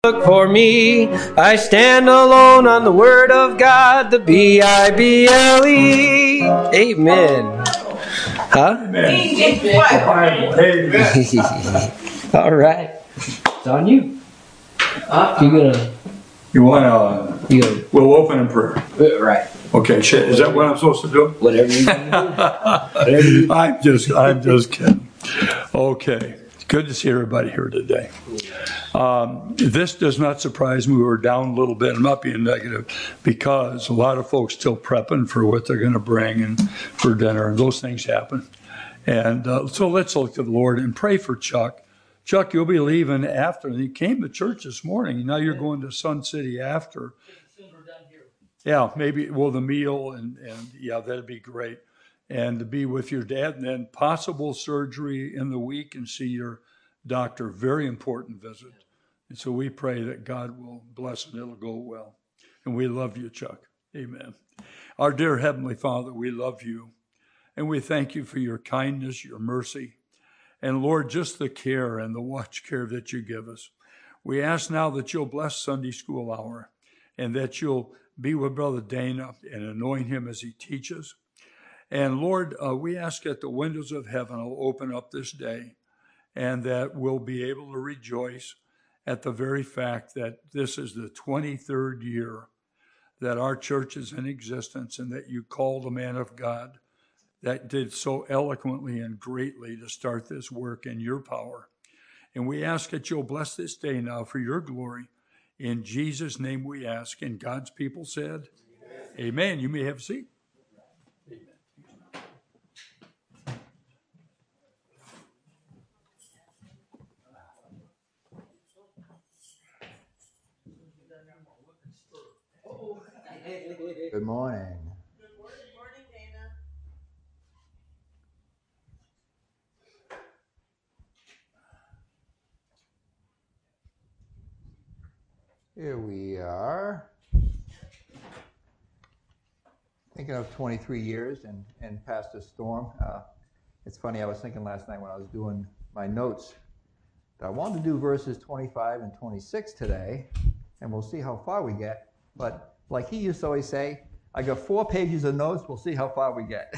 Look for me. I stand alone on the word of God, the Bible. Amen. Huh? Amen. All right. It's on you. We'll open in prayer. Right. Okay, is that what I'm supposed to do? Whatever you do. I'm just kidding. Okay. It's good to see everybody here today. This does not surprise me. We're down a little bit. I'm not being negative because a lot of folks still prepping for what they're going to bring and for dinner, and those things happen. And so let's look to the Lord and pray for Chuck. Chuck, you'll be leaving after. He came to church this morning. Now you're going to Sun City after. Yeah, maybe, the meal and yeah, that'd be great. And to be with your dad, and then possible surgery in the week and see your doctor. Very important visit. And so we pray that God will bless and it'll go well. And we love you, Chuck. Amen. Our dear Heavenly Father, we love you. And we thank you for your kindness, your mercy. And Lord, just the care and the watch care that you give us. We ask now that you'll bless Sunday school hour and that you'll be with Brother Dana and anoint him as he teaches. And Lord, we ask that the windows of heaven will open up this day and that we'll be able to rejoice at the very fact that this is the 23rd year that our church is in existence and that you called a man of God that did so eloquently and greatly to start this work in your power. And we ask that you'll bless this day now for your glory. In Jesus' name we ask. And God's people said, Amen. You may have a seat. Good morning. Good morning, Dana. Here we are. Thinking of 23 years and past a storm. It's funny, I was thinking last night when I was doing my notes that I wanted to do verses 25 and 26 today, and we'll see how far we get. But like he used to always say, I got 4 pages of notes, we'll see how far we get.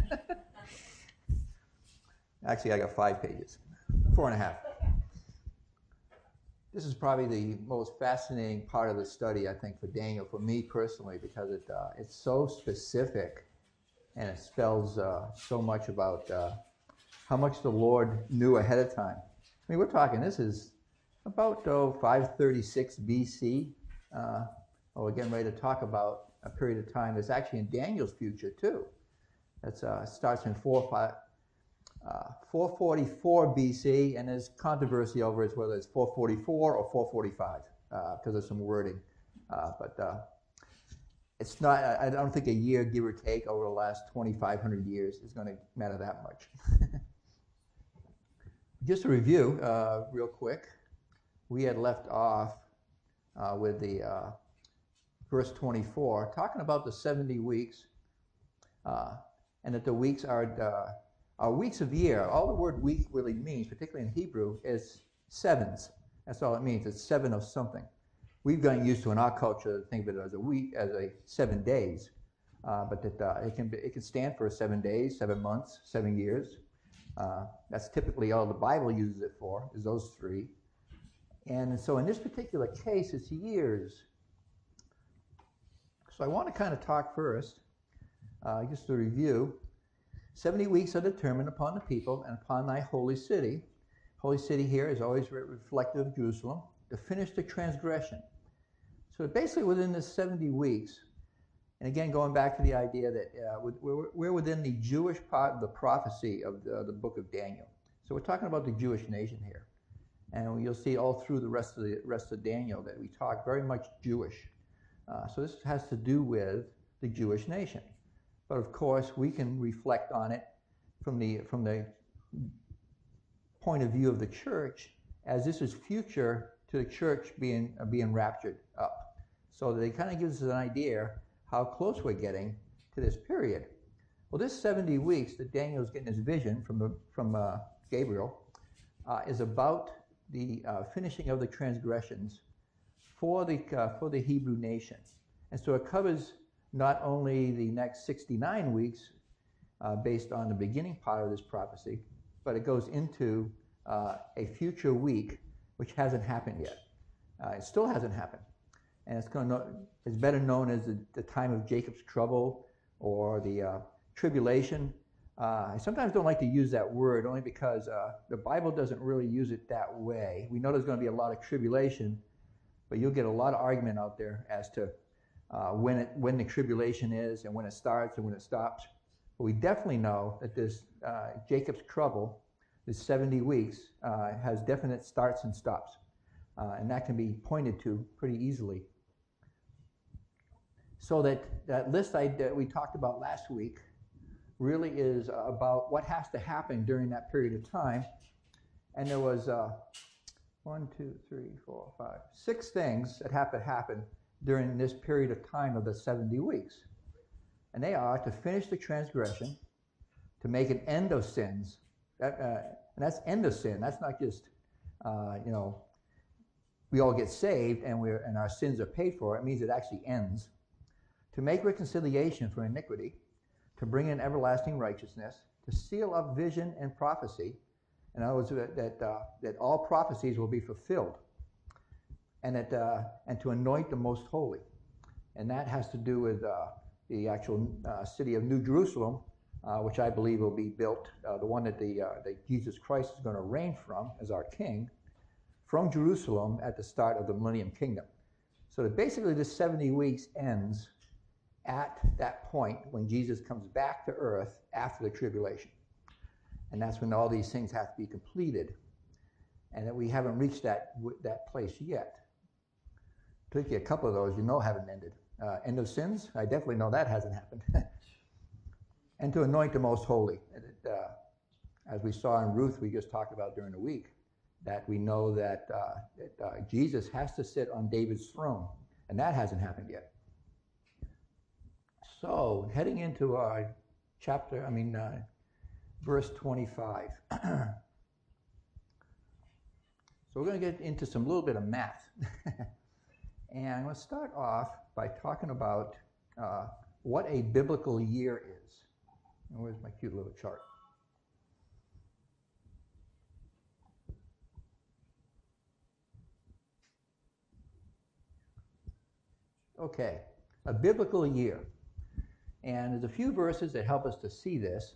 Actually, I got 5 pages, 4.5. This is probably the most fascinating part of the study, I think, for Daniel, for me personally, because it's so specific and it spells so much about how much the Lord knew ahead of time. I mean, we're talking, this is about 536 BC. We're getting ready to talk about a period of time that's actually in Daniel's future, too. That starts in 444 BC, and there's controversy over it, whether it's 444 or 445, because of some wording. But it's not, I don't think a year, give or take, over the last 2,500 years is going to matter that much. Just a review, real quick. We had left off with the verse 24, talking about the 70 weeks, and that the weeks are weeks of the year. All the word week really means, particularly in Hebrew, is sevens. That's all it means. It's 7 of something. We've gotten used to in our culture to think of it as a week, as 7 days, but that it can stand for 7 days, 7 months, 7 years. That's typically all the Bible uses it for, is those 3. And so in this particular case, it's years. So I want to kind of talk first, just to review. 70 weeks are determined upon the people and upon thy holy city. Holy city here is always reflective of Jerusalem, to finish the transgression. So basically within this 70 weeks, and again going back to the idea that we're within the Jewish part of the prophecy of the book of Daniel. So we're talking about the Jewish nation here. And you'll see all through the rest of Daniel that we talk very much Jewish. So this has to do with the Jewish nation. But of course, we can reflect on it from the point of view of the church, as this is future to the church being raptured up. So that it kind of gives us an idea how close we're getting to this period. Well, this 70 weeks that Daniel's getting his vision from Gabriel is about the finishing of the transgressions for the Hebrew nation. And so it covers not only the next 69 weeks based on the beginning part of this prophecy, but it goes into a future week which hasn't happened yet. It still hasn't happened. And it's better known as the time of Jacob's trouble or the tribulation. I sometimes don't like to use that word only because the Bible doesn't really use it that way. We know there's going to be a lot of tribulation, but you'll get a lot of argument out there as to when the tribulation is and when it starts and when it stops. But we definitely know that this Jacob's trouble, this 70 weeks, has definite starts and stops. And that can be pointed to pretty easily. So that list that we talked about last week really is about what has to happen during that period of time. And there was 6 things that have to happen during this period of time of the 70 weeks. And they are to finish the transgression, to make an end of sins. And that's end of sin. That's not just, we all get saved and our sins are paid for. It means it actually ends. To make reconciliation for iniquity, to bring in everlasting righteousness, to seal up vision and prophecy. In other words, that all prophecies will be fulfilled, and to anoint the most holy. And that has to do with the actual city of New Jerusalem, which I believe will be built, the one that Jesus Christ is going to reign from as our king, from Jerusalem at the start of the Millennium Kingdom. So that basically this 70 weeks ends at that point when Jesus comes back to earth after the tribulation. And that's when all these things have to be completed. And that we haven't reached that place yet. Particularly a couple of those haven't ended. End of sins, I definitely know that hasn't happened. And to anoint the most holy. As we saw in Ruth, we just talked about during the week, that we know that Jesus has to sit on David's throne. And that hasn't happened yet. So, heading into our verse 25. So we're going to get into some little bit of math. And I'm going to start off by talking about what a biblical year is. And where's my cute little chart? Okay, a biblical year. And there's a few verses that help us to see this.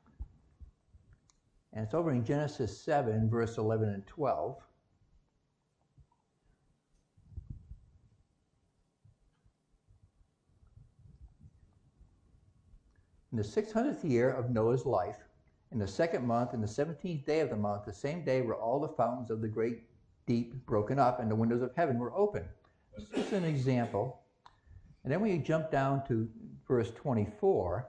And it's over in Genesis 7, verse 11 and 12. In the 600th year of Noah's life, in the 2nd month, in the 17th day of the month, the same day were all the fountains of the great deep broken up, and the windows of heaven were open. This is an example. And then we jump down to verse 24.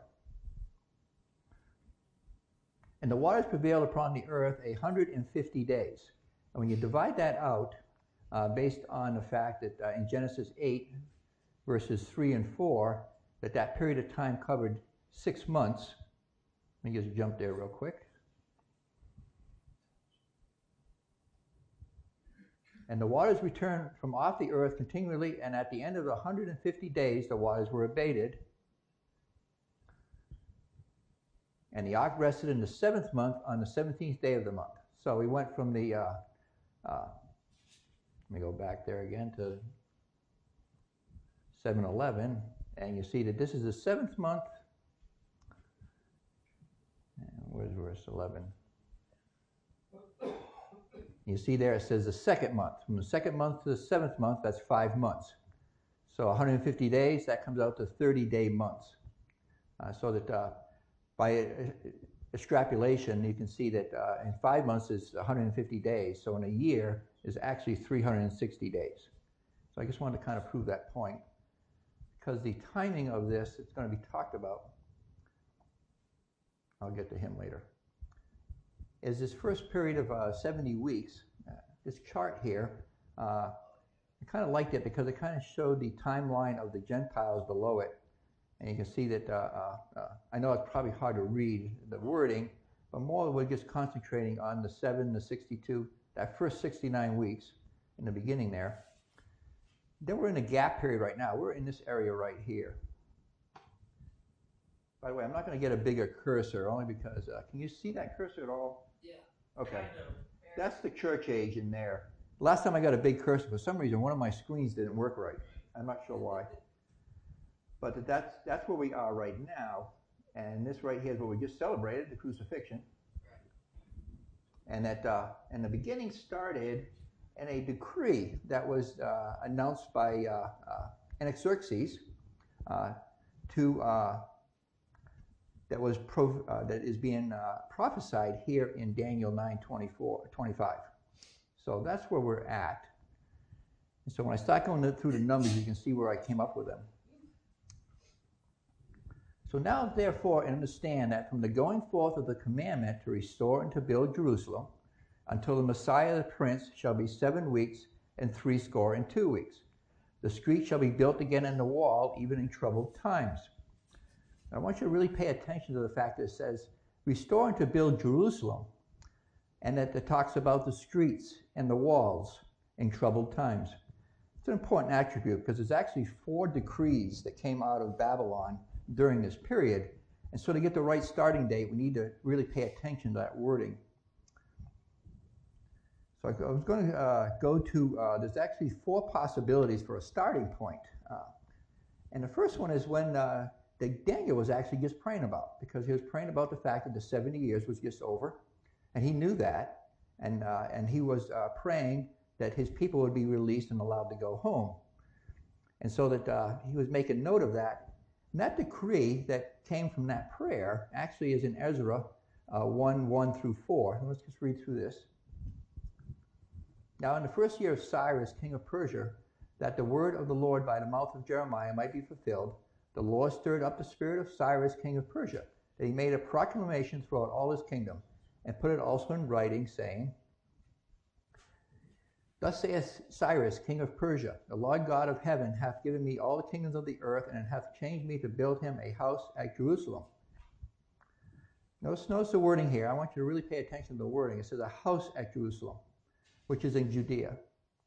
And the waters prevailed upon the earth 150 days. And when you divide that out, based on the fact that in Genesis 8, verses 3 and 4, that period of time covered 6 months. Let me just jump there real quick. And the waters returned from off the earth continually, and at the end of the 150 days, the waters were abated. And the ark rested in the 7th month on the 17th day of the month. So we went from the, let me go back there again to 7:11, and you see that this is the 7th month. And where's verse 11? You see there it says the 2nd month. From the 2nd month to the 7th month, that's 5 months. So 150 days, that comes out to 30-day months. So that by extrapolation, you can see that in 5 months is 150 days. So in a year is actually 360 days. So I just wanted to kind of prove that point. Because the timing of this, it's going to be talked about. I'll get to him later. Is this first period of 70 weeks. This chart here, I kind of liked it because it kind of showed the timeline of the Gentiles below it. And you can see that, I know it's probably hard to read the wording, but more we're just concentrating on the 7, the 62, that first 69 weeks in the beginning there. then we're in a gap period right now. We're in this area right here. By the way, I'm not going to get a bigger cursor only because, can you see that cursor at all? Yeah. Okay. That's the church age in there. Last time I got a big cursor, for some reason, one of my screens didn't work right. I'm not sure why. But that's where we are right now. And this right here is what we just celebrated, the crucifixion. And the beginning started in a decree that was announced by Artaxerxes that is being prophesied here in Daniel 9:24-25. So that's where we're at. And so when I start going through the numbers, you can see where I came up with them. So now, therefore, understand that from the going forth of the commandment to restore and to build Jerusalem, until the Messiah the Prince shall be 7 weeks and 62 weeks. The street shall be built again in the wall, even in troubled times. I want you to really pay attention to the fact that it says, restore and to build Jerusalem, and that it talks about the streets and the walls in troubled times. It's an important attribute because there's actually 4 decrees that came out of Babylon during this period. And so to get the right starting date, we need to really pay attention to that wording. So I was going to go to, there's actually 4 possibilities for a starting point. And the first one is when that Daniel was actually just praying about, because he was praying about the fact that the 70 years was just over, and he knew that, and he was praying that his people would be released and allowed to go home. And so that he was making note of that. And that decree that came from that prayer actually is in Ezra 1:1-4. Let's just read through this. Now in the first year of Cyrus, king of Persia, that the word of the Lord by the mouth of Jeremiah might be fulfilled, the Lord stirred up the spirit of Cyrus, king of Persia, that he made a proclamation throughout all his kingdom, and put it also in writing, saying, Thus saith Cyrus, king of Persia, the Lord God of heaven hath given me all the kingdoms of the earth, and hath changed me to build him a house at Jerusalem. Notice the wording here. I want you to really pay attention to the wording. It says a house at Jerusalem, which is in Judea.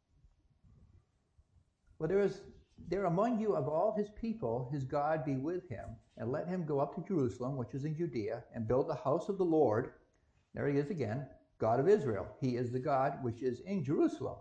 Well, there among you of all his people, his God be with him, and let him go up to Jerusalem, which is in Judea, and build the house of the Lord. There he is again, God of Israel. He is the God which is in Jerusalem.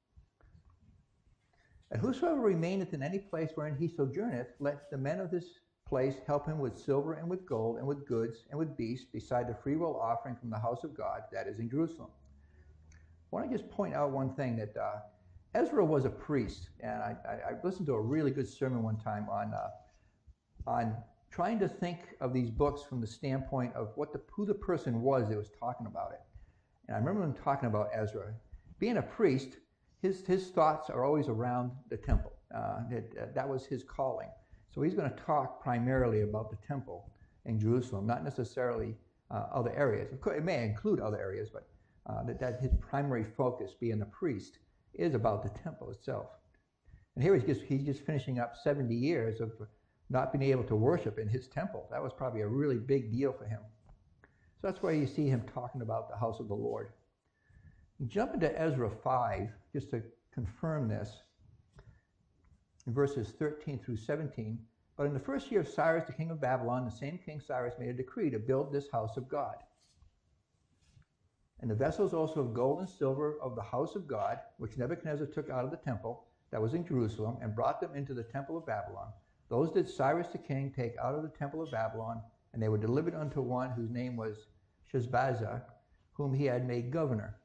And whosoever remaineth in any place wherein he sojourneth, let the men of this place help him with silver and with gold and with goods and with beasts, beside the freewill offering from the house of God that is in Jerusalem. I want to just point out one thing, that Ezra was a priest, and I listened to a really good sermon one time on trying to think of these books from the standpoint of who the person was that was talking about it. And I remember him talking about Ezra. Being a priest, his thoughts are always around the temple. That was his calling. So he's going to talk primarily about the temple in Jerusalem, not necessarily other areas. Of course, it may include other areas, but that his primary focus, being a priest, is about the temple itself. And here he's just finishing up 70 years of not being able to worship in his temple. That was probably a really big deal for him. So that's why you see him talking about the house of the Lord. Jump into Ezra 5, just to confirm this, in verses 13-17. But in the first year of Cyrus, the king of Babylon, the same king Cyrus made a decree to build this house of God. And the vessels also of gold and silver of the house of God, which Nebuchadnezzar took out of the temple that was in Jerusalem, and brought them into the temple of Babylon, those did Cyrus the king take out of the temple of Babylon, and they were delivered unto one whose name was Sheshbazzar, whom he had made governor.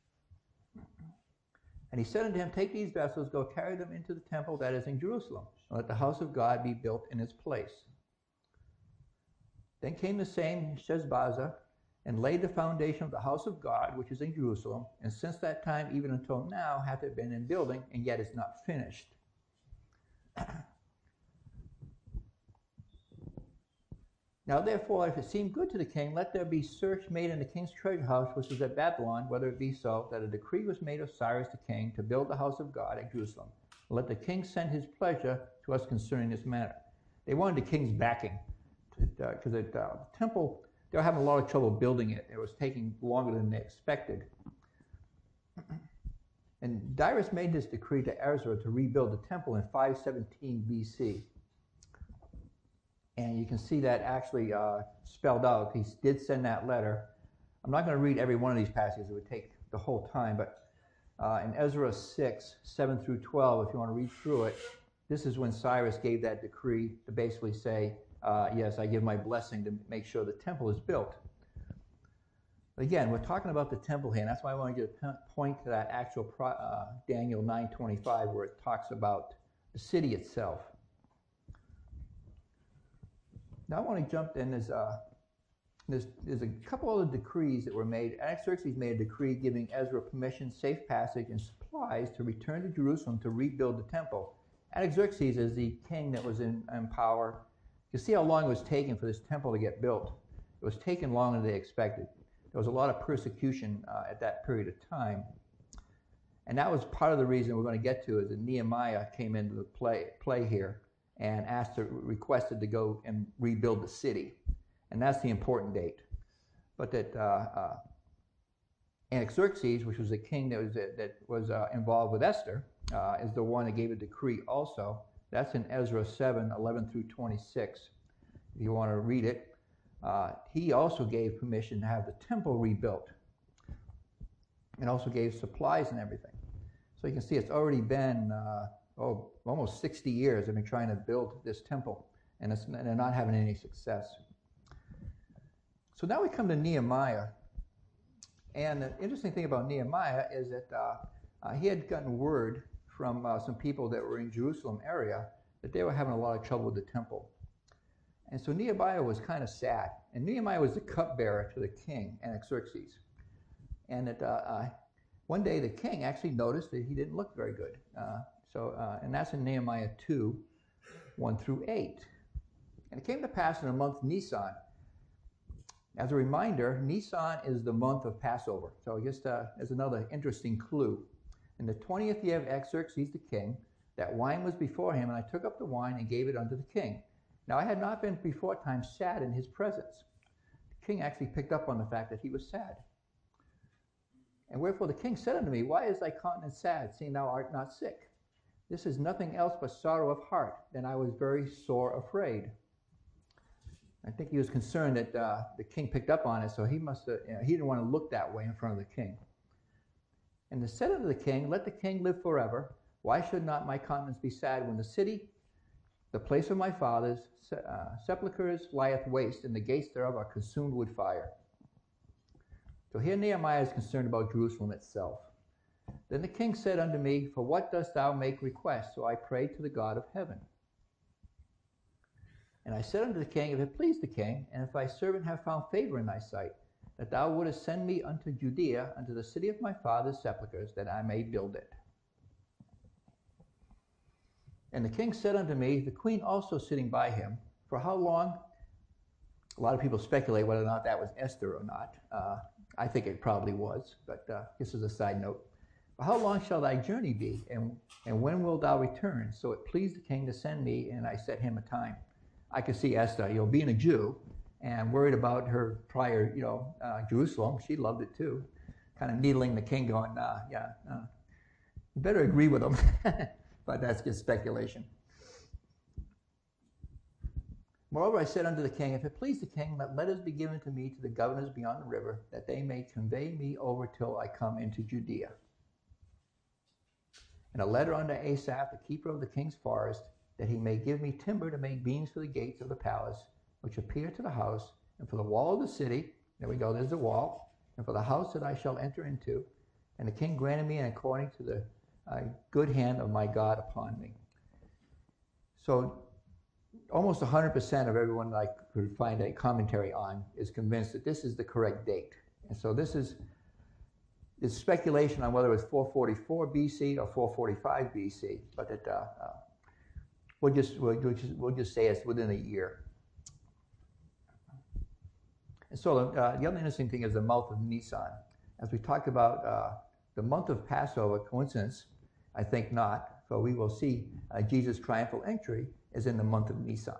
And he said unto him, Take these vessels, go carry them into the temple that is in Jerusalem, and let the house of God be built in its place. Then came the same Sheshbazzar, and laid the foundation of the house of God, which is in Jerusalem, and since that time even until now hath it been in building, and yet is not finished. Now therefore, if it seem good to the king, let there be search made in the king's treasure house, which is at Babylon, whether it be so, that a decree was made of Cyrus the king to build the house of God at Jerusalem. Let the king send his pleasure to us concerning this matter. They wanted the king's backing, because the temple, they were having a lot of trouble building it. It was taking longer than they expected. And Darius made this decree to Ezra to rebuild the temple in 517 BC. And you can see that actually spelled out. He did send that letter. I'm not going to read every one of these passages. It would take the whole time. But in Ezra 6, 7 through 12, if you want to read through it, this is when Cyrus gave that decree to basically say, yes, I give my blessing to make sure the temple is built. But again, we're talking about the temple here, and that's why I want to point to that actual Daniel 9:25, where it talks about the city itself. Now I want to jump in. There's a couple other decrees that were made. Artaxerxes made a decree giving Ezra permission, safe passage, and supplies to return to Jerusalem to rebuild the temple. Artaxerxes is the king that was in power. You see how long it was taking for this temple to get built. It was taking longer than they expected. There was a lot of persecution at that period of time. And that was part of the reason we're going to get to is that Nehemiah came into the play here and requested to go and rebuild the city. And that's the important date. But that Artaxerxes, which was the king that was involved with Esther, is the one that gave a decree also. That's in Ezra 7, 11 through 26, if you want to read it. He also gave permission to have the temple rebuilt and also gave supplies and everything. So you can see it's already been almost 60 years they've been trying to build this temple, and they're not having any success. So now we come to Nehemiah. And the interesting thing about Nehemiah is that he had gotten word from some people that were in Jerusalem area that they were having a lot of trouble with the temple. And so Nehemiah was kind of sad. And Nehemiah was the cupbearer to the king, Artaxerxes. And that one day the king actually noticed that he didn't look very good. And that's in Nehemiah 2, 1 through 8. And it came to pass in the month Nisan. As a reminder, Nisan is the month of Passover. So just as another interesting clue. In the 20th year of Artaxerxes the king, that wine was before him, and I took up the wine and gave it unto the king. Now I had not been before time sad in his presence. The king actually picked up on the fact that he was sad. And wherefore the king said unto me, Why is thy countenance sad, seeing thou art not sick? This is nothing else but sorrow of heart. Then I was very sore afraid. I think he was concerned that the king picked up on it, so he didn't want to look that way in front of the king. And they said unto the king, Let the king live forever. Why should not my countenance be sad when the city, the place of my fathers, sepulchres lieth waste, and the gates thereof are consumed with fire? So here Nehemiah is concerned about Jerusalem itself. Then the king said unto me, For what dost thou make request? So I prayed to the God of heaven. And I said unto the king, If it please the king, and if thy servant have found favor in thy sight, that thou wouldest send me unto Judea, unto the city of my father's sepulchres, that I may build it. And the king said unto me, the queen also sitting by him, For how long? A lot of people speculate whether or not that was Esther or not. I think it probably was, but this is a side note. For how long shall thy journey be, and when wilt thou return? So it pleased the king to send me, and I set him a time. I could see Esther, being a Jew and worried about her prior, Jerusalem. She loved it too. Kind of needling the king, going, you better agree with him. But that's just speculation. Moreover, I said unto the king, If it please the king, let letters be given to me to the governors beyond the river, that they may convey me over till I come into Judea. And a letter unto Asaph, the keeper of the king's forest, that he may give me timber to make beams for the gates of the palace, which appear to the house, and for the wall of the city. There we go, there's the wall. And for the house that I shall enter into. And the king granted me according to the good hand of my God upon me. So almost 100% of everyone that I could find a commentary on is convinced that this is the correct date. And so this is speculation on whether it was 444 BC or 445 BC, but we'll just say it's within a year. And so the other interesting thing is the month of Nisan. As we talked about the month of Passover, coincidence? I think not. So we will see Jesus' triumphal entry is in the month of Nisan.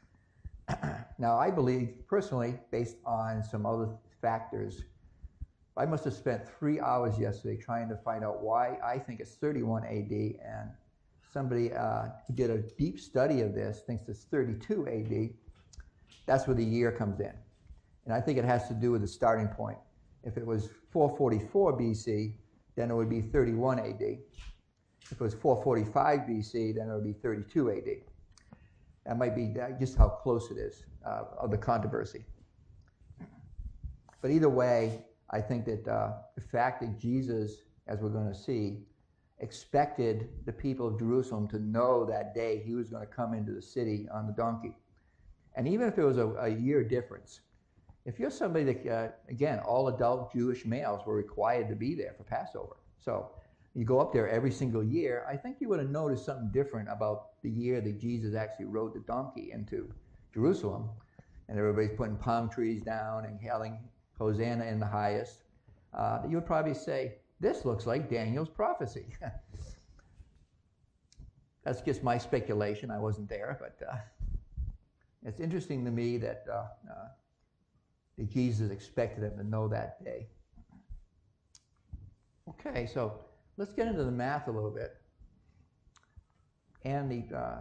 Now I believe personally, based on some other factors, I must have spent 3 hours yesterday trying to find out why I think it's 31 AD, and somebody who did a deep study of this thinks it's 32 AD. That's where the year comes in. And I think it has to do with the starting point. If it was 444 BC, then it would be 31 AD. If it was 445 BC, then it would be 32 AD. That might be just how close it is of the controversy. But either way, I think that the fact that Jesus, as we're going to see, expected the people of Jerusalem to know that day he was going to come into the city on the donkey. And even if there was a year difference, if you're somebody that, again, all adult Jewish males were required to be there for Passover. So you go up there every single year, I think you would have noticed something different about the year that Jesus actually rode the donkey into Jerusalem. And everybody's putting palm trees down and yelling, Hosanna in the highest. You would probably say, this looks like Daniel's prophecy. That's just my speculation. I wasn't there, but it's interesting to me that Jesus expected them to know that day. Okay, so let's get into the math a little bit. And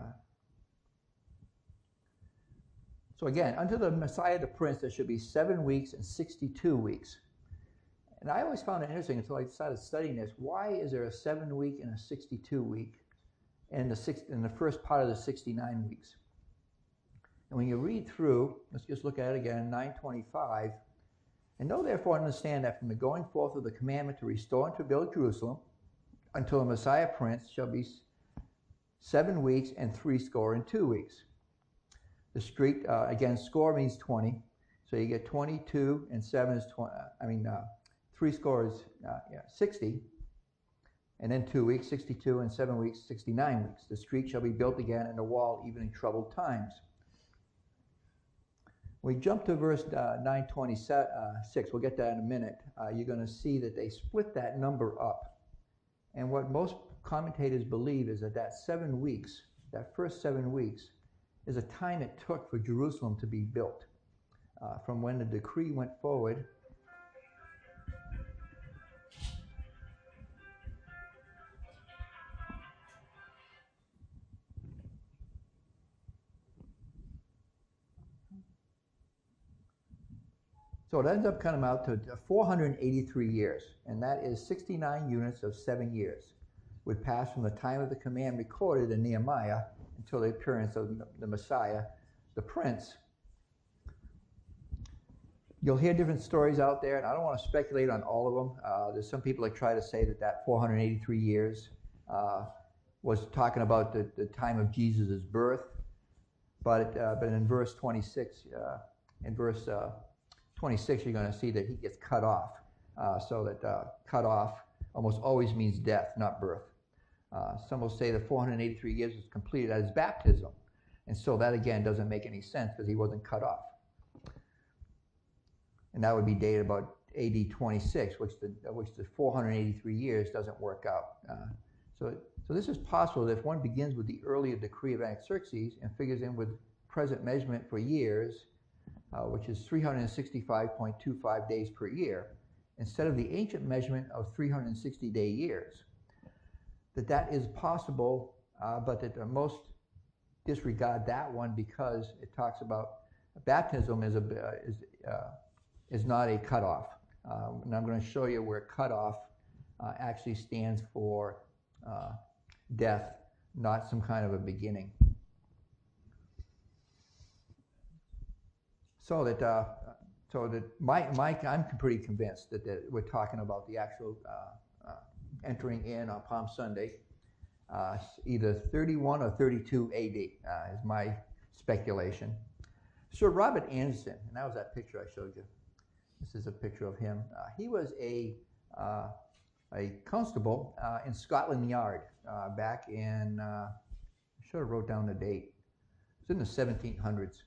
so again, unto the Messiah the Prince, there should be 7 weeks and 62 weeks. And I always found it interesting until I started studying this. Why is there a 7-week and a 62-week in the first part of the 69 weeks? And when you read through, let's just look at it again, 9:25. And know therefore understand that from the going forth of the commandment to restore and to build Jerusalem until the Messiah Prince shall be 7 weeks and 62 weeks. The street, again, score means 20. So you get 22 and 7 is 20. 3 score is 60. And then 2 weeks, 62, and 7 weeks, 69 weeks. The street shall be built again and the wall even in troubled times. We jump to verse 9:26. We'll get that in a minute. You're going to see that they split that number up. And what most commentators believe is that 7 weeks, that first 7 weeks, is a time it took for Jerusalem to be built. From when the decree went forward. So it ends up coming out to 483 years, and that is 69 units of 7 years, would pass from the time of the command recorded in Nehemiah until the appearance of the Messiah, the Prince. You'll hear different stories out there, and I don't want to speculate on all of them. There's some people that try to say that 483 years was talking about the time of Jesus' birth, but in verse 26, you're going to see that he gets cut off. So that cut off almost always means death, not birth. Some will say that 483 years was completed at his baptism. And so that, again, doesn't make any sense because he wasn't cut off. And that would be dated about AD 26, which the 483 years doesn't work out. So this is possible that if one begins with the earlier decree of Artaxerxes and figures in with present measurement for years, which is 365.25 days per year, instead of the ancient measurement of 360-day years. That is possible, but that most disregard that one because it talks about baptism is not a cutoff. And I'm going to show you where cutoff actually stands for death, not some kind of a beginning. I'm pretty convinced that we're talking about the actual entering in on Palm Sunday, either 31 or 32 AD is my speculation. Sir Robert Anderson, and that was that picture I showed you. This is a picture of him. He was a constable in Scotland Yard back in, I should have wrote down the date. It was in the 1700s.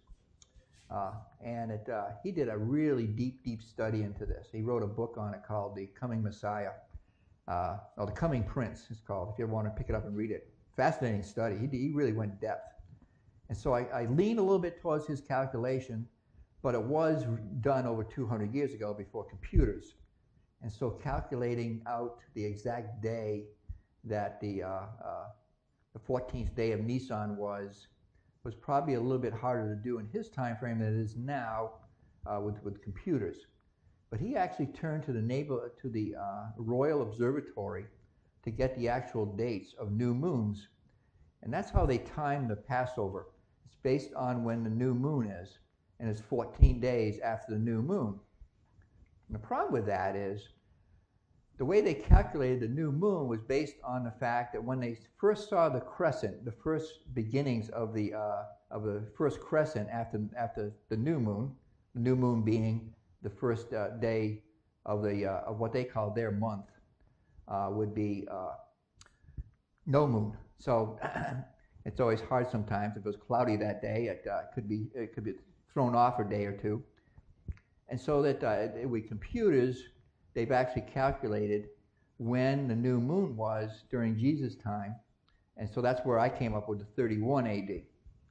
He did a really deep study into this. He wrote a book on it called The Coming Messiah, or The Coming Prince, it's called, if you ever want to pick it up and read it. Fascinating study. He really went in depth. And so I lean a little bit towards his calculation, but it was done over 200 years ago before computers. And so calculating out the exact day that the 14th day of Nisan was probably a little bit harder to do in his time frame than it is now with computers. But he actually turned to the Royal Observatory to get the actual dates of new moons. And that's how they time the Passover. It's based on when the new moon is, and it's 14 days after the new moon. And the problem with that is the way they calculated the new moon was based on the fact that when they first saw the crescent, the first beginnings of the first crescent after the new moon being the first day of what they call their month, would be no moon. So it's always hard sometimes. If it was cloudy that day, it could be thrown off a day or two. And so that with computers, they've actually calculated when the new moon was during Jesus' time. And so that's where I came up with the 31 AD.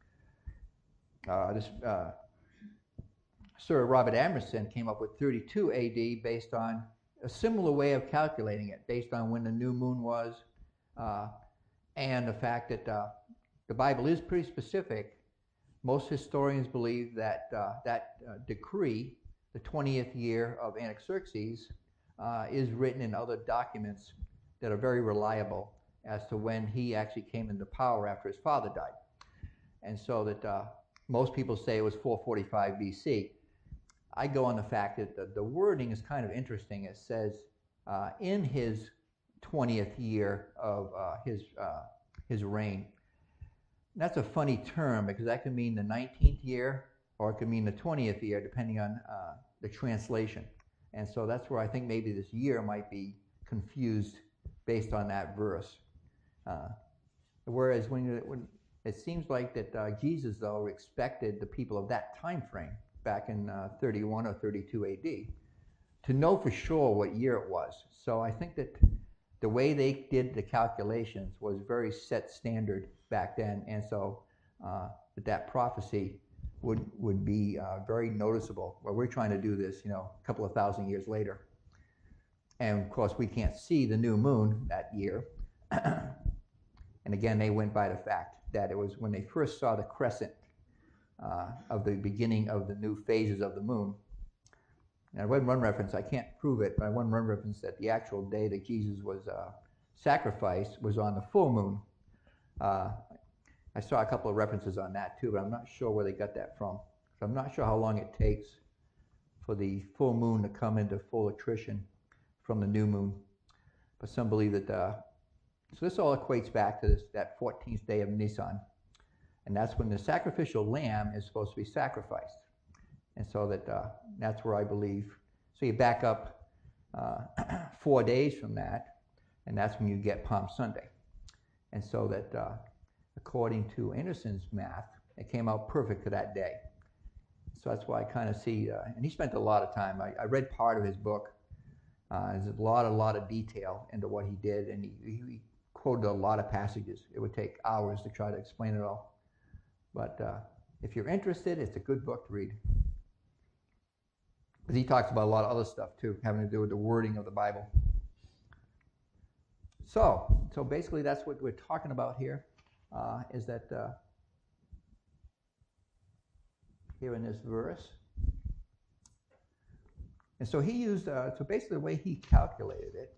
Sir Robert Emerson came up with 32 AD based on a similar way of calculating it, based on when the new moon was, and the fact that the Bible is pretty specific. Most historians believe that that decree, the 20th year of Artaxerxes, is written in other documents that are very reliable as to when he actually came into power after his father died. And so that most people say it was 445 BC. I go on the fact that the wording is kind of interesting. It says in his 20th year of his reign. And that's a funny term because that could mean the 19th year or it could mean the 20th year depending on the translation. And so that's where I think maybe this year might be confused based on that verse. Whereas when it seems like that Jesus, though, expected the people of that time frame back in 31 or 32 AD to know for sure what year it was. So I think that the way they did the calculations was very set standard back then, and so that prophecy would be very noticeable. Well, we're trying to do this, a couple of thousand years later. And of course, we can't see the new moon that year. And again, they went by the fact that it was when they first saw the crescent of the beginning of the new phases of the moon. And I read one reference, I can't prove it, but I read one reference that the actual day that Jesus was sacrificed was on the full moon. I saw a couple of references on that too, but I'm not sure where they got that from. So I'm not sure how long it takes for the full moon to come into full attrition from the new moon. But some believe that, so this all equates back to that 14th day of Nisan. And that's when the sacrificial lamb is supposed to be sacrificed. And so that's where I believe. So you back up 4 days from that, and that's when you get Palm Sunday. And so that according to Anderson's math, it came out perfect for that day. So that's why I kind of see, and he spent a lot of time. I read part of his book. There's a lot of detail into what he did, and he quoted a lot of passages. It would take hours to try to explain it all. But if you're interested, it's a good book to read. But he talks about a lot of other stuff too, having to do with the wording of the Bible. So basically that's what we're talking about here, is that here in this verse. And so he used, so basically the way he calculated it,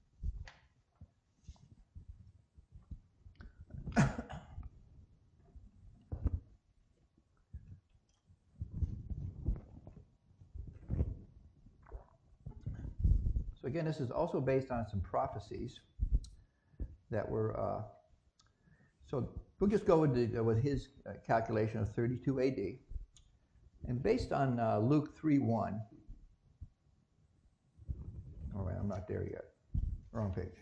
so again, this is also based on some prophecies that were, so we'll just go with his calculation of 32 AD. And based on Luke 3:1, all right, I'm not there yet. Wrong page.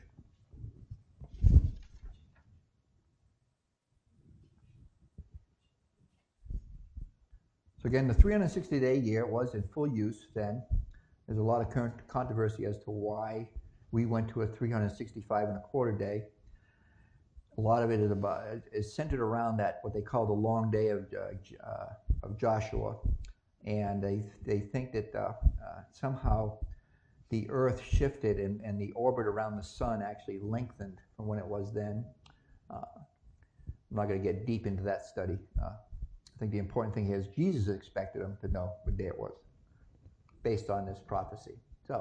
So again, the 360-day year was in full use then. There's a lot of current controversy as to why we went to a 365 and a quarter day. A lot of it is centered around that, what they call the long day of Joshua. And they think that somehow the Earth shifted and the orbit around the sun actually lengthened from when it was then. I'm not going to get deep into that study. I think the important thing here is Jesus expected them to know what day it was based on this prophecy. So,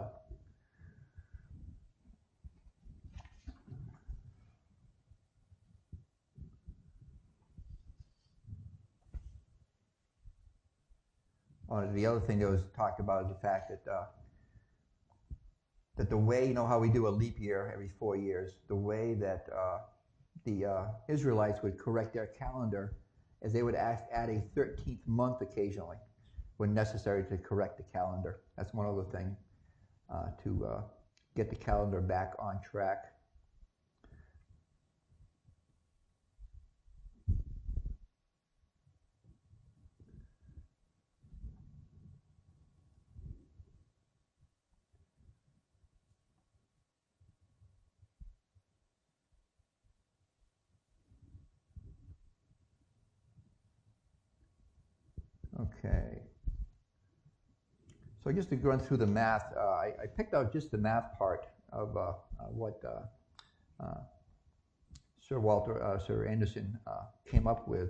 the other thing that was talked about is the fact that that the way, you know how we do a leap year every 4 years, the way that the Israelites would correct their calendar is they would add a 13th month occasionally when necessary to correct the calendar. That's one other thing to get the calendar back on track. Okay. So just to run through the math, I picked out just the math part of what Sir Anderson came up with.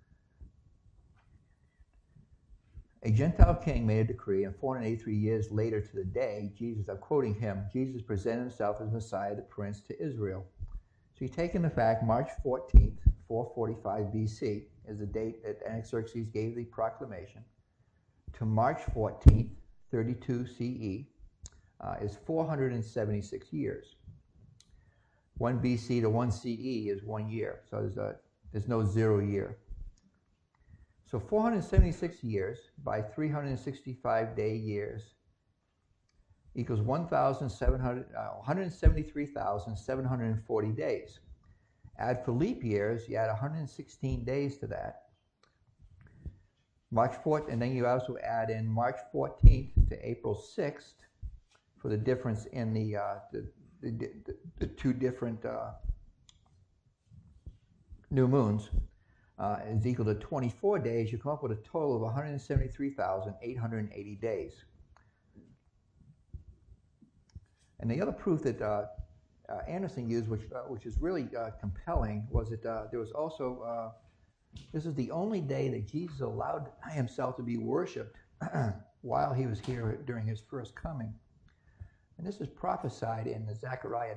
A Gentile king made a decree, and 483 years later to the day, Jesus, I'm quoting him, Jesus presented himself as Messiah, the Prince, to Israel. So he's taken the fact March 14th, 445 BC is the date that Artaxerxes gave the proclamation, to March 14th, 32 CE, is 476 years. 1 BC to 1 CE is 1 year, so there's no 0 year. So 476 years by 365-day years equals 173,740 days. Add for leap years, you add 116 days to that. March 4th, and then you also add in March 14th to April 6th for the difference in the two different new moons. Is equal to 24 days. You come up with a total of 173,880 days. And the other proof that Anderson used, which is really compelling, was that there was also, this is the only day that Jesus allowed himself to be worshipped while he was here during his first coming. And this is prophesied in Zechariah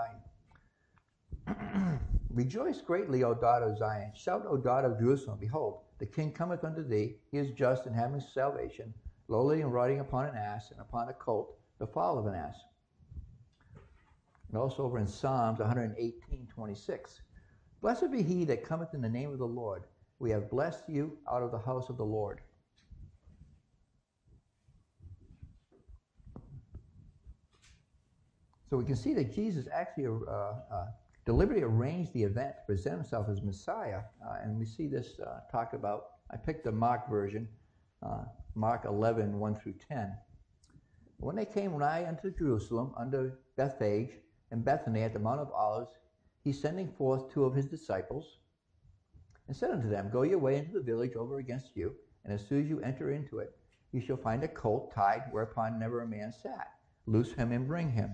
9:9. Rejoice greatly, O daughter of Zion. Shout, O daughter of Jerusalem. Behold, the king cometh unto thee. He is just and having salvation, lowly and riding upon an ass, and upon a colt, the fall of an ass. And also over in Psalms 118:26. Blessed be he that cometh in the name of the Lord. We have blessed you out of the house of the Lord. So we can see that Jesus actually deliberately arranged the event to present himself as Messiah, and we see this talked about. I picked the Mark version, Mark 11, 1 through 10. When they came nigh unto Jerusalem, under Bethphage and Bethany at the Mount of Olives, he sending forth 2 of his disciples, and said unto them, Go your way into the village over against you, and as soon as you enter into it, you shall find a colt tied, whereupon never a man sat. Loose him and bring him.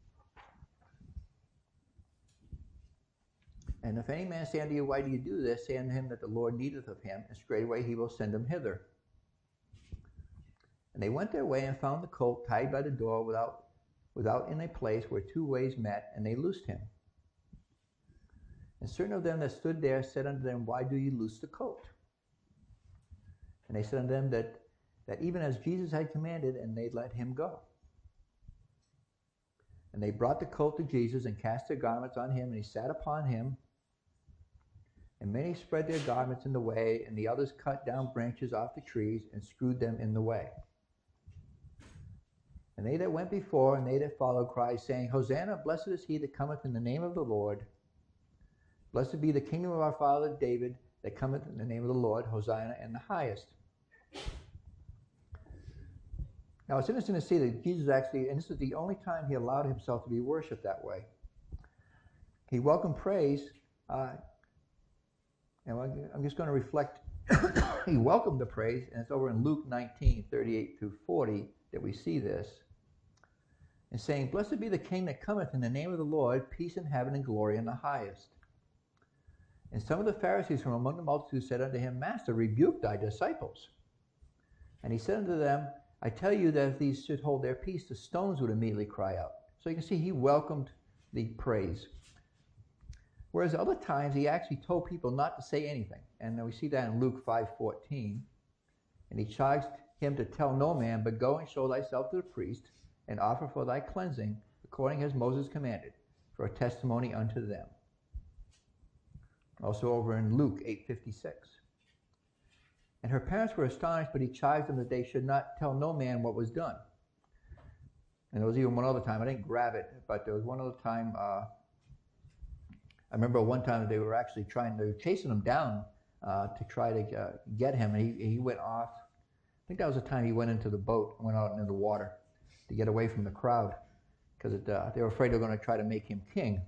And if any man say unto you, Why do you do this? Say unto him that the Lord needeth of him, and straightway he will send him hither. And they went their way and found the colt tied by the door without in a place where 2 ways met, and they loosed him. And certain of them that stood there said unto them, Why do you loose the colt? And they said unto them that even as Jesus had commanded, and they let him go. And they brought the colt to Jesus, and cast their garments on him, and he sat upon him. And many spread their garments in the way, and the others cut down branches off the trees, and strewed them in the way. And they that went before, and they that followed, cried, saying, Hosanna, blessed is he that cometh in the name of the Lord. Blessed be the kingdom of our father David, that cometh in the name of the Lord. Hosanna in the highest. Now it's interesting to see that Jesus actually, and this is the only time he allowed himself to be worshipped that way. He welcomed praise, and I'm just going to reflect. He welcomed the praise, and it's over in Luke 19:38 through 40 that we see this. and saying, Blessed be the King that cometh in the name of the Lord, peace in heaven and glory in the highest. And some of the Pharisees from among the multitude said unto him, Master, rebuke thy disciples. And he said unto them, I tell you that if these should hold their peace, the stones would immediately cry out. So you can see he welcomed the praise. Whereas other times he actually told people not to say anything. And we see that in Luke 5:14. And he charged him to tell no man, but go and show thyself to the priest, and offer for thy cleansing, according as Moses commanded, for a testimony unto them. Also over in Luke 8:56. And her parents were astonished, but he charged them that they should not tell no man what was done. And there was even one other time, I didn't grab it, but there was one other time, I remember one time they were actually chasing him down to try to get him, and he went off. I think that was the time he went into the boat, went out into the water to get away from the crowd, because they were afraid they were going to try to make him king.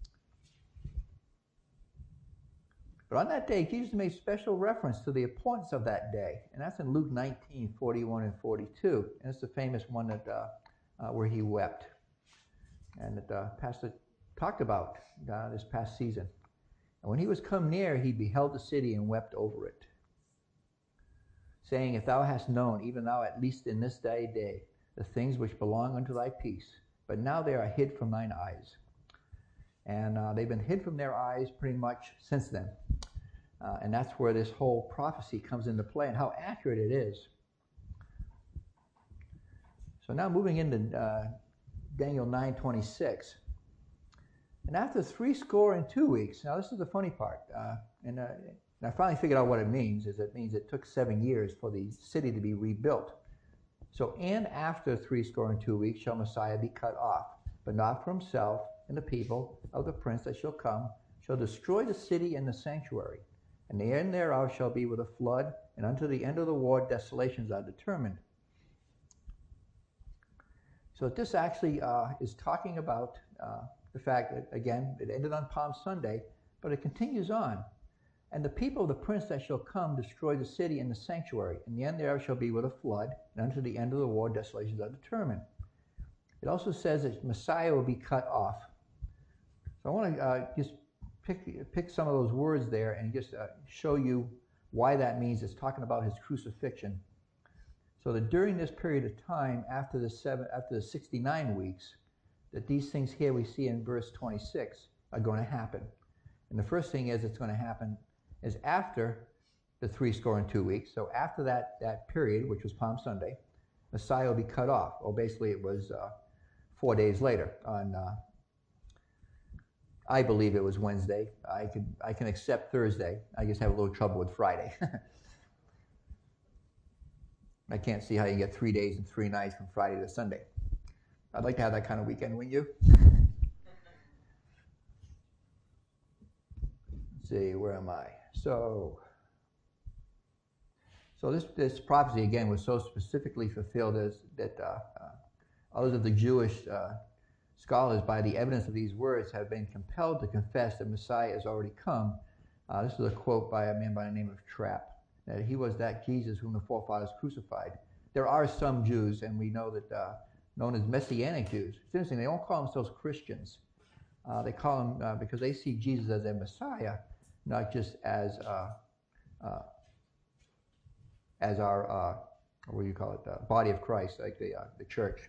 But on that day, Jesus made special reference to the importance of that day, and that's in Luke 19:41 and 42, and it's the famous one that where he wept, and that Pastor talked about this past season. And when he was come near, he beheld the city and wept over it, saying, If thou hast known, even thou at least in this thy day, the things which belong unto thy peace, but now they are hid from thine eyes. And they've been hid from their eyes pretty much since then. And that's where this whole prophecy comes into play and how accurate it is. So now moving into Daniel 9:26. And after 62 weeks, now this is the funny part, and I finally figured out what it means, is it means it took 7 years for the city to be rebuilt. So, and after 62 weeks shall Messiah be cut off, but not for himself and the people of the prince that shall come, shall destroy the city and the sanctuary. And the end thereof shall be with a flood, and unto the end of the war desolations are determined. So this actually is talking about the fact that, again, it ended on Palm Sunday, but it continues on. And the people of the prince that shall come destroy the city and the sanctuary, and the end thereof shall be with a flood, and unto the end of the war desolations are determined. It also says that Messiah will be cut off. So I want to just pick some of those words there and just show you why that means. It's talking about his crucifixion. So that during this period of time, after the 69 weeks, that these things here we see in verse 26 are going to happen. And the first thing is it's going to happen is after the 62 weeks. So after that period, which was Palm Sunday, Messiah will be cut off. Well, basically it was 4 days later on, I believe it was Wednesday. I can accept Thursday. I just have a little trouble with Friday. I can't see how you get 3 days and 3 nights from Friday to Sunday. I'd like to have that kind of weekend, wouldn't you? Let's see, where am I? So this prophecy, again, was so specifically fulfilled as that others of the Jewish scholars, by the evidence of these words, have been compelled to confess that Messiah has already come. This is a quote by a man by the name of Trapp, that he was that Jesus whom the forefathers crucified. There are some Jews, and we know that known as Messianic Jews. It's interesting, they don't call themselves Christians. They call them, because they see Jesus as a Messiah, not just as our, what do you call it, body of Christ, like the church.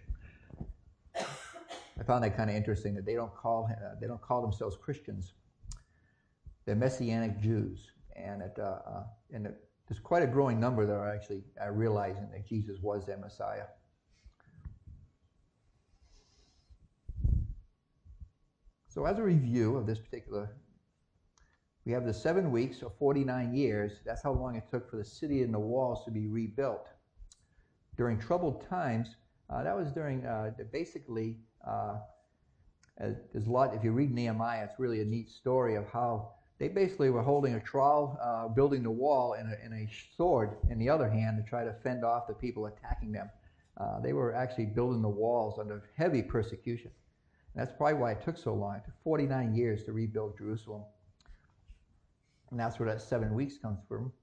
I found that kind of interesting that they don't call themselves Christians. They're Messianic Jews, and there's quite a growing number that are actually realizing that Jesus was their Messiah. So as a review of this particular, we have the 7 weeks or 49 years. That's how long it took for the city and the walls to be rebuilt. During troubled times, that was during basically, there's a lot, if you read Nehemiah, it's really a neat story of how they basically were holding a trowel, building the wall, and a sword in the other hand to try to fend off the people attacking them. They were actually building the walls under heavy persecution. And that's probably why it took so long. It took 49 years to rebuild Jerusalem. And that's where that 7 weeks comes from.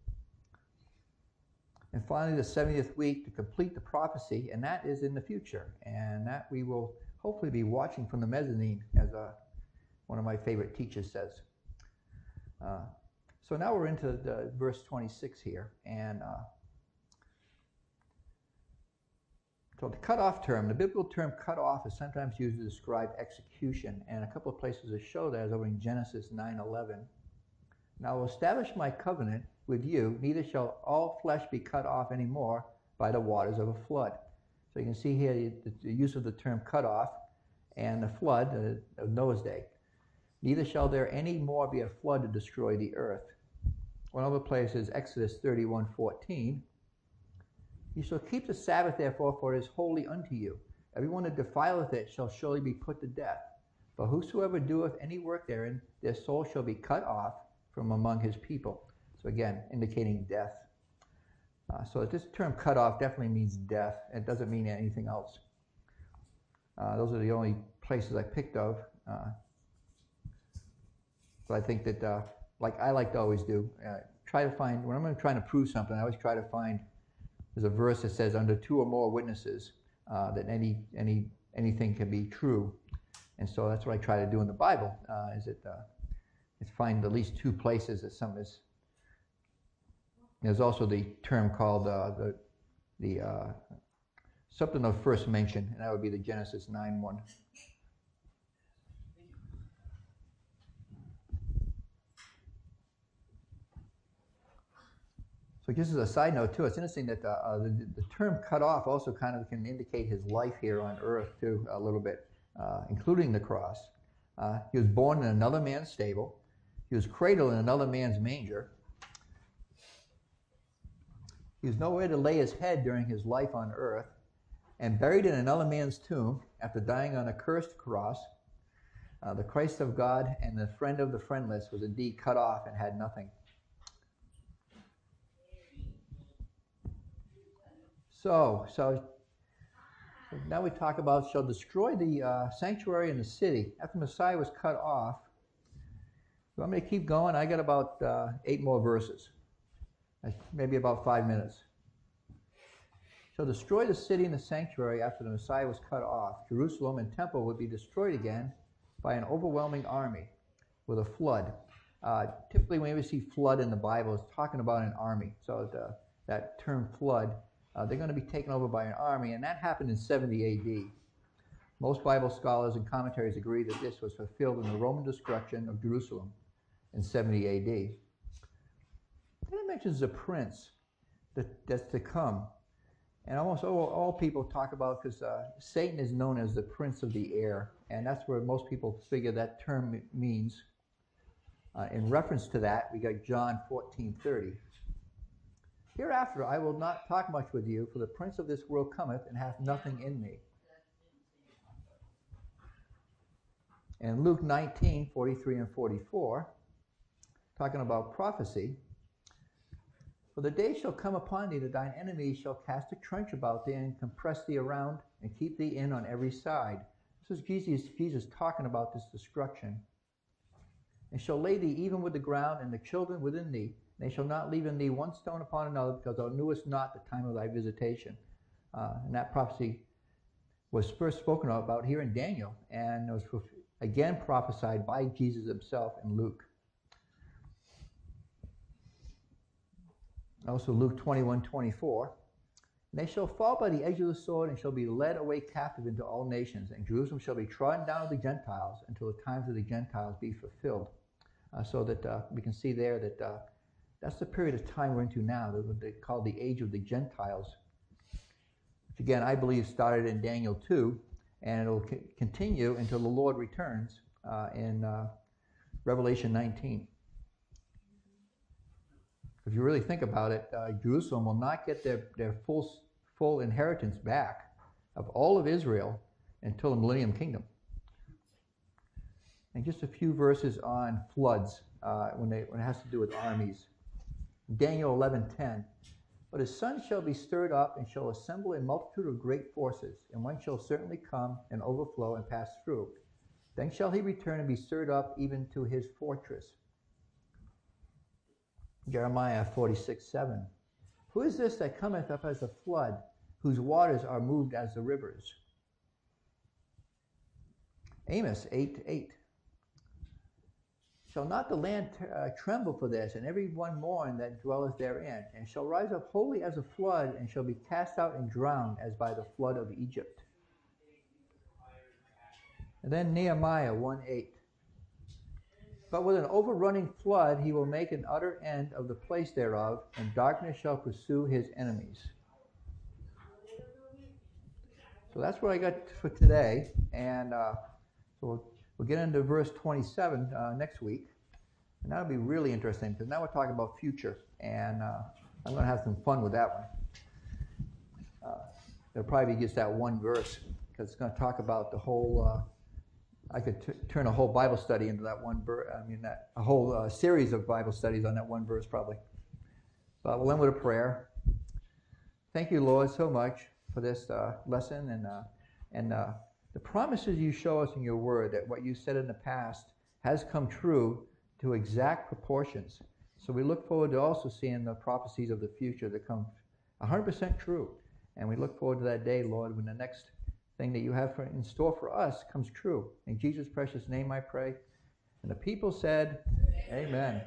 And finally, the 70th week to complete the prophecy, and that is in the future. And that we will hopefully be watching from the mezzanine, as one of my favorite teachers says. So now we're into the verse 26 here, and so the cut-off term, the biblical term cut off is sometimes used to describe execution, and a couple of places to show that is over in Genesis 9:11. Now I will establish my covenant with you, neither shall all flesh be cut off anymore by the waters of a flood. So you can see here the use of the term cut off and the flood of Noah's day. Neither shall there any more be a flood to destroy the earth. One other place is Exodus 31:14. You shall keep the Sabbath, therefore, for it is holy unto you. Everyone that defileth it shall surely be put to death. For whosoever doeth any work therein, their soul shall be cut off from among his people. So again, indicating death. So this term cut off definitely means death. It doesn't mean anything else. Those are the only places I picked of. So I think that, like I like to always do, try to find, when I'm trying to prove something, I always try to find, there's a verse that says, under two or more witnesses, that anything can be true. And so that's what I try to do in the Bible, is find at least two places that something is. There's also the term called the something of first mention, and that would be the Genesis 9:1. So just as a side note too, it's interesting that the term cut off also kind of can indicate his life here on earth too, a little bit, including the cross. He was born in another man's stable. He was cradled in another man's manger. He was nowhere to lay his head during his life on earth, and buried in another man's tomb after dying on a cursed cross. The Christ of God and the friend of the friendless was indeed cut off and had nothing. So now we talk about shall destroy the sanctuary and the city. After Messiah was cut off, you want me to keep going? I got about 8 more verses, maybe about 5 minutes. Shall destroy the city and the sanctuary after the Messiah was cut off. Jerusalem and temple would be destroyed again by an overwhelming army with a flood. Typically, when we see flood in the Bible, it's talking about an army. So that term flood, they're going to be taken over by an army, and that happened in 70 A.D. Most Bible scholars and commentaries agree that this was fulfilled in the Roman destruction of Jerusalem in 70 A.D. Then it mentions a prince that's to come. And almost all people talk about, because Satan is known as the prince of the air, and that's where most people figure that term means. In reference to that, we got John 14:30. Hereafter I will not talk much with you, for the prince of this world cometh and hath nothing in me. And Luke 19:43 and 44, talking about prophecy. For the day shall come upon thee that thine enemies shall cast a trench about thee and compress thee around and keep thee in on every side. This is Jesus talking about this destruction. And shall lay thee even with the ground and the children within thee. They shall not leave in thee one stone upon another, because thou knewest not the time of thy visitation. And that prophecy was first spoken about here in Daniel, and it was again prophesied by Jesus himself in Luke. Also Luke 21:24. They shall fall by the edge of the sword and shall be led away captive into all nations, and Jerusalem shall be trodden down of the Gentiles until the times of the Gentiles be fulfilled. So that we can see there that that's the period of time we're into now, what they call the age of the Gentiles, which again I believe started in Daniel 2, and it will continue until the Lord returns in Revelation 19. If you really think about it, Jerusalem will not get their full inheritance back of all of Israel until the Millennium Kingdom. And just a few verses on floods when it has to do with armies. Daniel 11:10. But his son shall be stirred up and shall assemble a multitude of great forces, and one shall certainly come and overflow and pass through. Then shall he return and be stirred up even to his fortress. Jeremiah 46:7. Who is this that cometh up as a flood, whose waters are moved as the rivers? Amos 8:8. Shall not the land tremble for this, and every one mourn that dwelleth therein, and shall rise up wholly as a flood, and shall be cast out and drowned as by the flood of Egypt. And then Nehemiah 1:8. But with an overrunning flood he will make an utter end of the place thereof, and darkness shall pursue his enemies. So that's what I got for today, and so we'll get into verse 27 next week. And that'll be really interesting, because now we're talking about future, and I'm going to have some fun with that one. It'll probably be just that one verse, because it's going to talk about the whole, I could turn a whole Bible study into that one verse, a whole series of Bible studies on that one verse probably. But we'll end with a prayer. Thank you, Lord, so much for this lesson, and the promises you show us in your word, that what you said in the past has come true to exact proportions. So we look forward to also seeing the prophecies of the future that come 100% true. And we look forward to that day, Lord, when the next thing that you have in store for us comes true. In Jesus' precious name I pray. And the people said, Amen.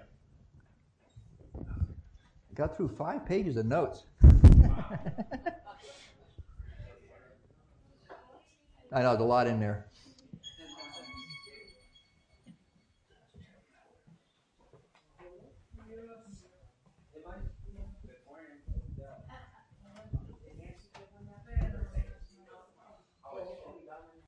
Got through 5 pages of notes. I know, there's a lot in there.